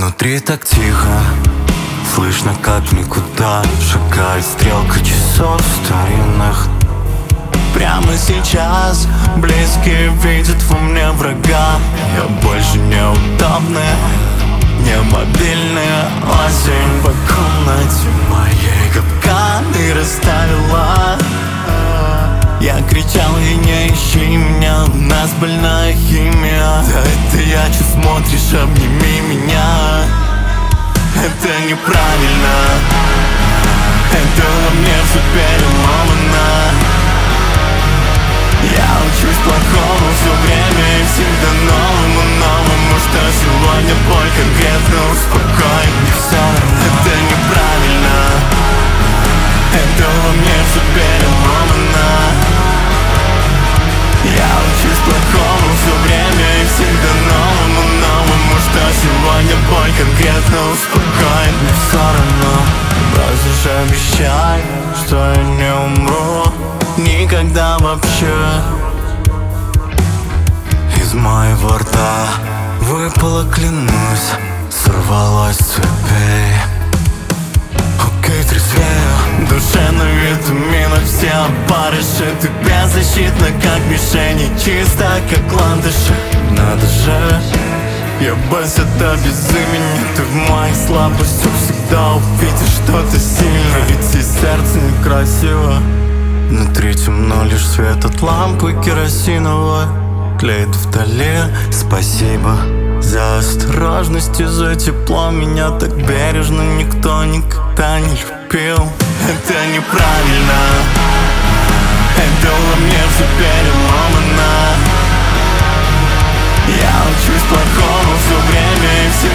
Внутри так тихо, слышно как никуда шагает стрелка часов старинных. Прямо сейчас близкие видят во мне врага. Я больше неудобный, не мобильный. Осень по комнате моей капканы расставила. Я кричал ей: не ищи меня, у нас больная химия. Да это я, че смотришь, обними меня. Это неправильно, это во мне все переломано. Я учусь плохому все время и всегда новому, что сегодня боль конкретно успокоит. Мне все равно, это неправильно, это во мне все переломано. Я учусь плохому все время и всегда новому, что сегодня боль конкретно успокоит. Мне все равно, бросишь обещай, что я не умру никогда вообще. Из моего рта выпало, клянусь, сорвалось с цепей. Окей, трезвею, душе на витаминах все опарыши. Ты беззащитна, как мишени, чисто, как ландыши. Надо же, я босс, это без имени. Ты в моих слабостях всегда увидишь что-то сильное. Ведь и сердце некрасиво, внутри темно, лишь свет от лампы керосиновой тлеет вдали. Спасибо за осторожность и за тепло. Меня так бережно никто никогда не любил. Это неправильно, это во мне все переломано. Я учусь плохому все время и всегда